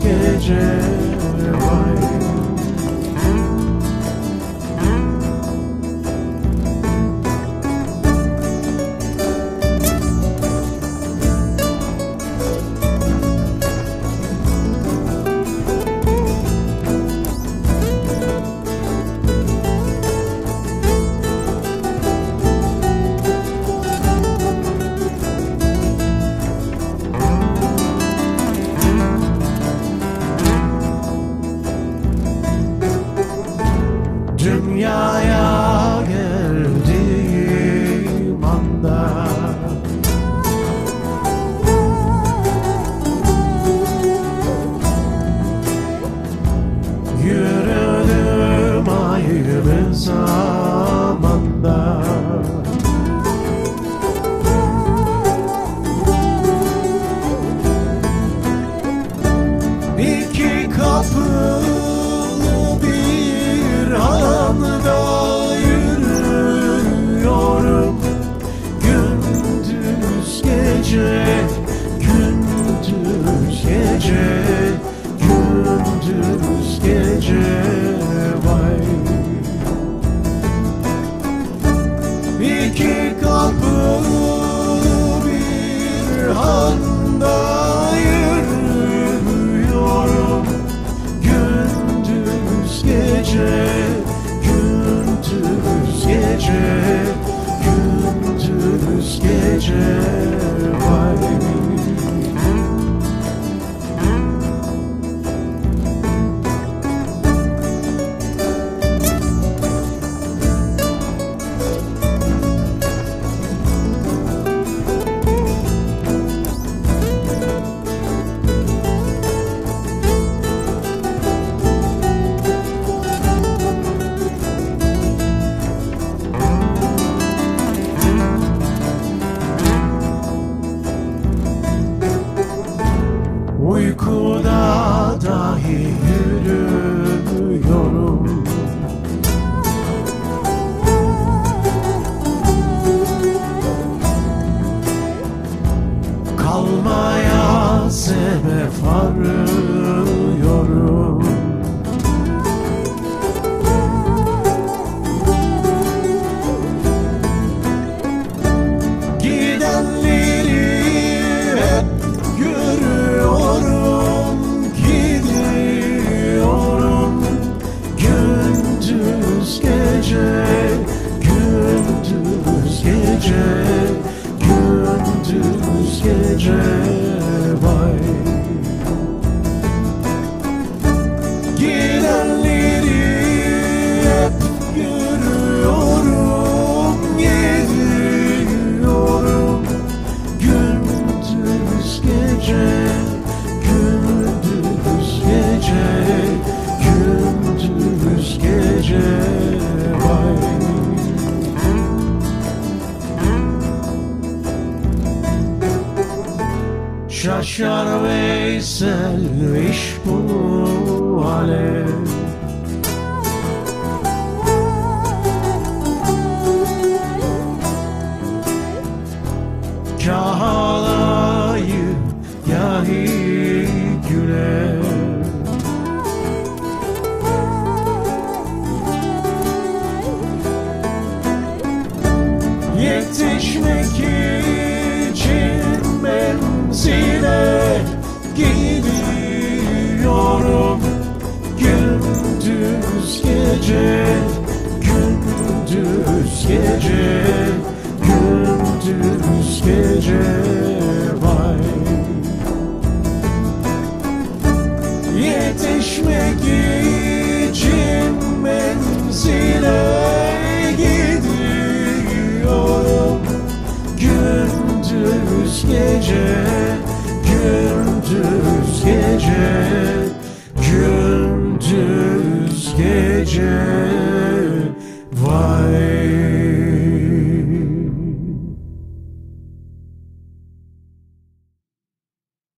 gece vay. Dünyaya geldiğim anda yürüdüm ayrı zamanda. İki kapılı bir anda yürüyorum, gündüz gece, gündüz gece, gündüz gece vay. İki kapılı bir anda yürüyorum, gündüz gece, gündüz gece, gündüz gece vay. Uykuda dahi yürüyorum, kalmaya sebep arıyorum. Gidenleri hep görüyorum, gidiyorum, gündüz gece, gündüz gece, gündüz gece vay. Gidenleri hep görüyorum, gidiyorum, gündüz gece, gündüz gece, gündüz gece vay. Şaşar Veysel iş bu alev, kâh ağlayıp yahi güler. Yetişmek için menzile gidiyorum, gündüz gece, gündüz gece, gündüz gece vay. Yetişmek için menzile gidiyorum, gündüz gece,